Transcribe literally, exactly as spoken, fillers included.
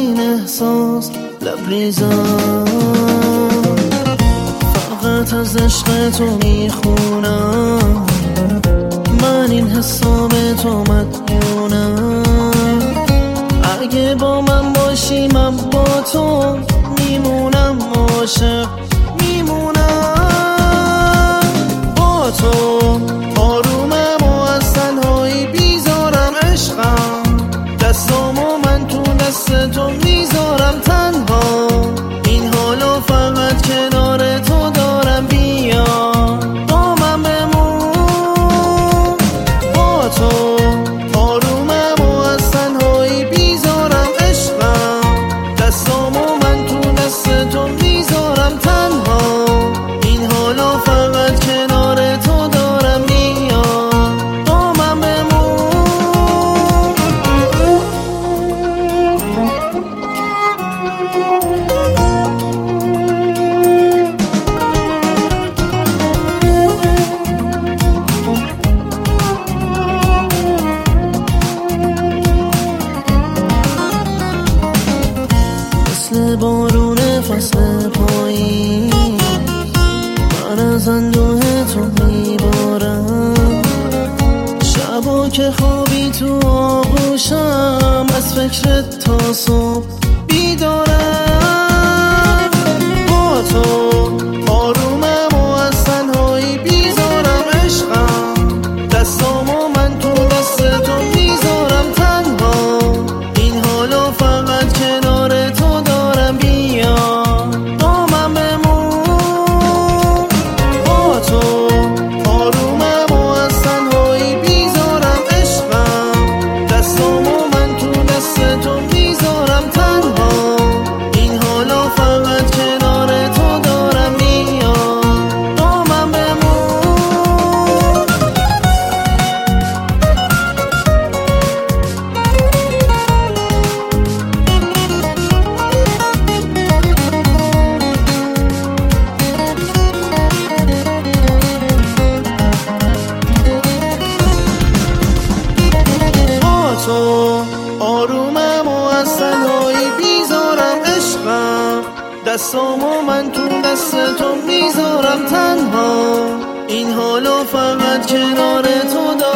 این احساس لبریزم، فقط از عشق تو میخونم، من این حساب تو مدیونم. اگه با من باشی من با تو میمونم، عاشق میمونم با تو. آرومم و از تنهایی بیزارم، عشقم دستامو من تو دست تو میذارم تنها. این حالو فقط کنار تو دارم، بیا با من بمون با تو. آرومم و از تنهایی بیزارم، عشقم دستامو من تو دست تو میذارم تنها. این حالو فقط کنار تو دارم، بیا با من بمون. مثل بارون فصل پایین من از اندوه تو میبارم، شبا که خوابی تو آغوشم از فکرت تا صبح بیدارم با تو. آرومم و از تنهایی بیزارم، عشقم دستامو من تو دست تو میذارم تنها. این حالو فقط کنار تو دارم، بیا با من بمون با تو. آرومم و از تنهایی بیزارم، عشقم دستامو من تو دست تو میذارم تنها. این حالو فقط کنار تو دارم، بیا با من بمون. تو آرومم و از تنهایی بیزارم، عشقم دستامو من تو دست تو میذارم تنها. این حالو فقط کنار تو دارم.